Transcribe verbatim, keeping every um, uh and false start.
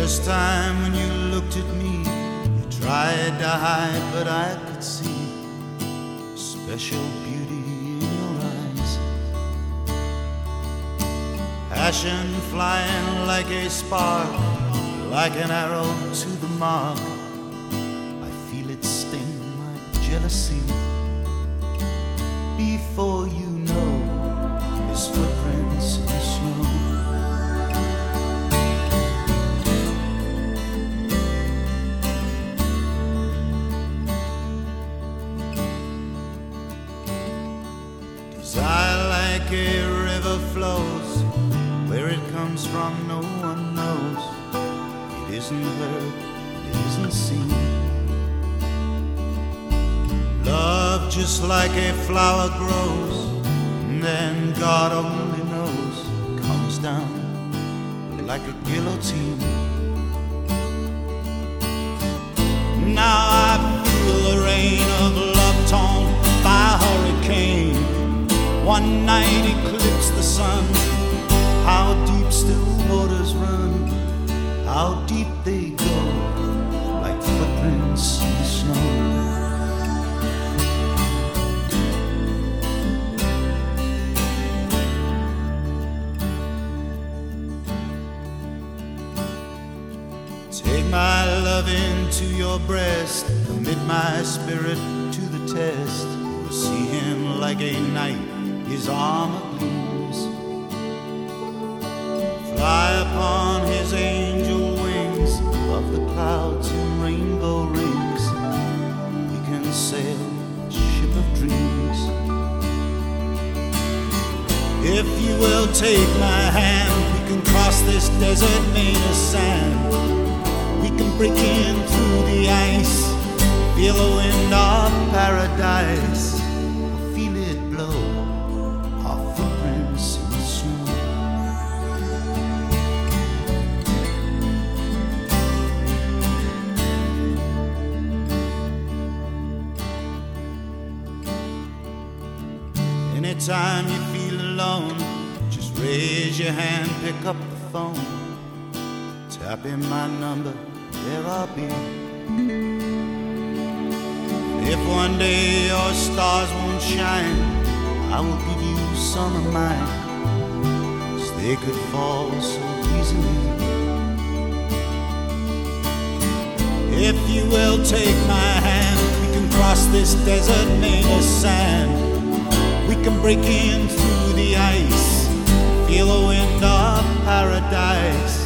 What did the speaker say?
first time when you looked at me, you tried to hide, but I could see special beauty in your eyes. Passion flying like a spark, like an arrow to the mark. I feel it sting my jealousy. Before you know, his footprints in the snow. Desire like a river flows, where it comes from no one knows. It isn't heard, it isn't seen. Love just like a flower grows, and then God only knows, comes down like a guillotine. Now I feel the rain of love torn by a hurricane. One night eclipsed the sun. How deep still waters run, how deep they go, like footprints in the snow. Take my love into your breast, commit my spirit to the test. You'll see him like a knight, his armor gleams. Fly upon his angel wings, above the clouds in rainbow rings. We can sail a ship of dreams. If you will take my hand, we can cross this desert made of sand. We can break in through the ice, feel the wind of paradise. Feel it blow, our footprints in the snow. Anytime you feel alone, just raise your hand, pick up the phone. Tap in my number, there I'll be. If one day your stars won't shine, I will give you some of mine, 'cause they could fall so easily. If you will take my hand, we can cross this desert made of sand. We can break in through the ice, feel the wind of paradise.